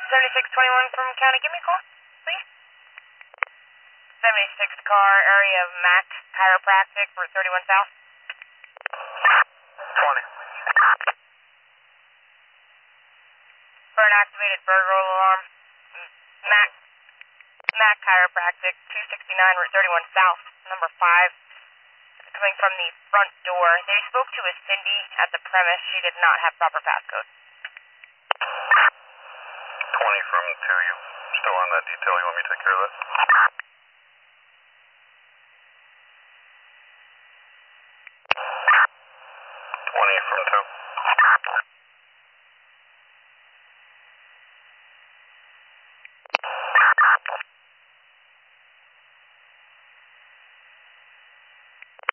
7621 from County. Give me a call, please. 76 car, area of Mac Chiropractic, Route 31 South. 20. For an activated burglar alarm. Mac Chiropractic, 269 Route 31 South, number 5. Coming from the front door. They spoke to a Cindy at the premise. She did not have proper passcode. 20 from 2. You still on that detail? You want me to take care of that? 20 from 2.